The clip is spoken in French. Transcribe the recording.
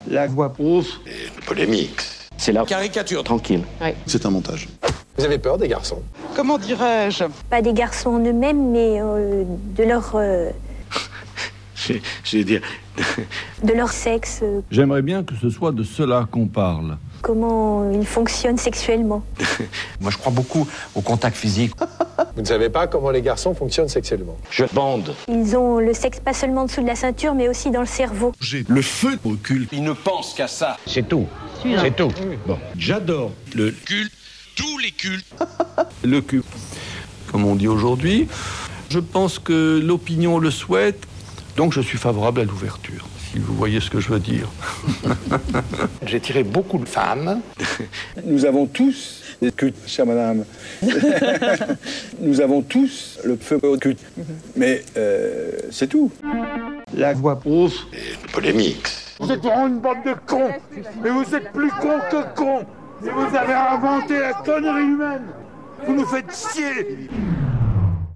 La voix ouf. Et polémique. C'est la caricature tranquille. Ouais. C'est un montage. Vous avez peur des garçons? Comment dirais-je? Pas des garçons en eux-mêmes, mais de leur... Je vais dire... de leur sexe. J'aimerais bien que ce soit de cela qu'on parle. Comment ils fonctionnent sexuellement. Moi, je crois beaucoup au contact physique. Vous ne savez pas comment les garçons fonctionnent sexuellement? Je bande. Ils ont le sexe pas seulement en dessous de la ceinture, mais aussi dans le cerveau. J'ai le feu au culte. Ils ne pensent qu'à ça. C'est tout. C'est tout. Bon, j'adore le Culte, tous les cultes. Le cul, comme on dit aujourd'hui. Je pense que l'opinion le souhaite, donc je suis favorable à l'ouverture, si vous voyez ce que je veux dire. J'ai tiré beaucoup de femmes. Nous avons tous des cultes, chère madame. Nous avons tous le feu au culte. Mais c'est tout. La voix ouf. Et polémique. Vous êtes vraiment une bande de cons. Mais vous êtes plus cons que cons. Et vous avez inventé la connerie humaine. Vous nous faites chier.